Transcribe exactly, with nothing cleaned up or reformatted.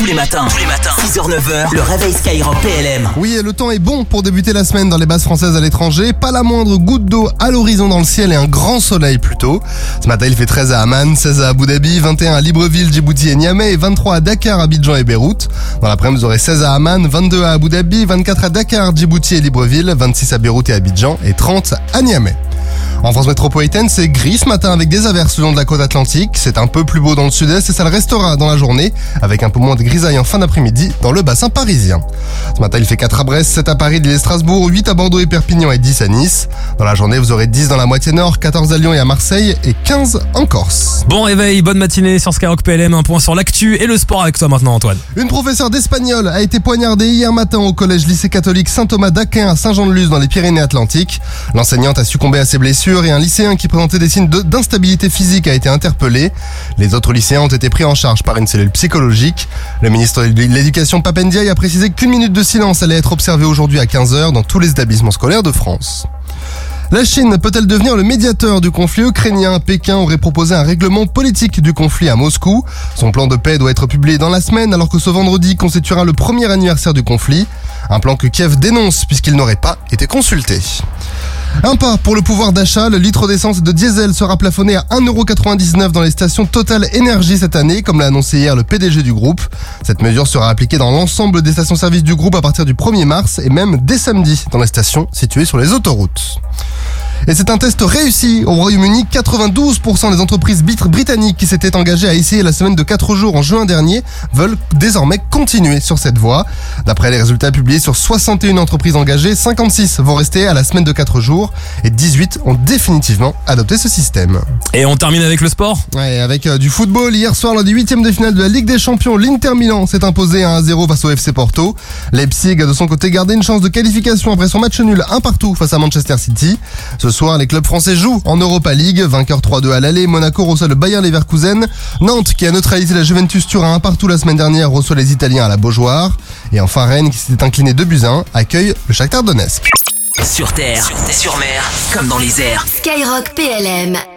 Tous les matins, tous les matins, six heures neuf heures, le réveil Skyrock P L M. Oui, le temps est bon pour débuter la semaine dans les bases françaises à l'étranger. Pas la moindre goutte d'eau à l'horizon dans le ciel et un grand soleil plutôt. Ce matin, il fait treize à Amman, seize à Abu Dhabi, vingt et un à Libreville, Djibouti et Niamey et vingt-trois à Dakar, Abidjan et Beyrouth. Dans l'après-midi, vous aurez seize à Amman, vingt-deux à Abu Dhabi, vingt-quatre à Dakar, Djibouti et Libreville, vingt-six à Beyrouth et Abidjan et trente à Niamey. En France métropolitaine, c'est gris ce matin avec des averses le long de la côte atlantique. C'est un peu plus beau dans le sud-est et ça le restera dans la journée avec un peu moins de grisaille en fin d'après-midi dans le bassin parisien. Ce matin, il fait quatre à Brest, sept à Paris, Lille et Strasbourg, huit à Bordeaux et Perpignan et dix à Nice. Dans la journée, vous aurez dix dans la moitié nord, quatorze à Lyon et à Marseille et quinze en Corse. Bon réveil, bonne matinée sur Skyrock P L M, un point sur l'actu et le sport avec toi maintenant Antoine. Une professeure d'espagnol a été poignardée hier matin au collège-lycée catholique Saint-Thomas d'Aquin à Saint-Jean-de-Luz dans les Pyrénées-Atlantiques. L'enseignante a succombé à ses blessures et un lycéen qui présentait des signes de- d'instabilité physique a été interpellé. Les autres lycéens ont été pris en charge par une cellule psychologique. Le ministre de l'Éducation Pap Ndiaye a précisé qu'une minute de silence allait être observée aujourd'hui à quinze heures dans tous les établissements scolaires de France. La Chine peut-elle devenir le médiateur du conflit ukrainien ? Pékin aurait proposé un règlement politique du conflit à Moscou. Son plan de paix doit être publié dans la semaine alors que ce vendredi constituera le premier anniversaire du conflit. Un plan que Kiev dénonce puisqu'il n'aurait pas été consulté. Un pas pour le pouvoir d'achat, le litre d'essence et de diesel sera plafonné à un euro quatre-vingt-dix-neuf dans les stations Total Énergie cette année, comme l'a annoncé hier le P D G du groupe. Cette mesure sera appliquée dans l'ensemble des stations-service du groupe à partir du premier mars et même dès samedi dans les stations situées sur les autoroutes. Et c'est un test réussi au Royaume-Uni. quatre-vingt-douze pour cent des entreprises bit- britanniques qui s'étaient engagées à essayer la semaine de quatre jours en juin dernier veulent désormais continuer sur cette voie. D'après les résultats publiés sur soixante et une entreprises engagées, cinquante-six vont rester à la semaine de quatre jours et dix-huit ont définitivement adopté ce système. Et on termine avec le sport. Ouais, avec euh, du football, hier soir lors du huitième de finale de la Ligue des Champions, l'Inter Milan s'est imposé à un zéro face au F C Porto. Leipzig a de son côté gardé une chance de qualification après son match nul un partout face à Manchester City. Ce soir, les clubs français jouent en Europa League. Vainqueur trois deux à l'aller, Monaco reçoit le Bayer Leverkusen. Nantes, qui a neutralisé la Juventus Turin un partout la semaine dernière, reçoit les Italiens à la Beaujoire. Et enfin, Rennes, qui s'est incliné deux buts à un, accueille le Shakhtar Donetsk. Sur terre, sur mer, comme dans les airs. Skyrock P L M.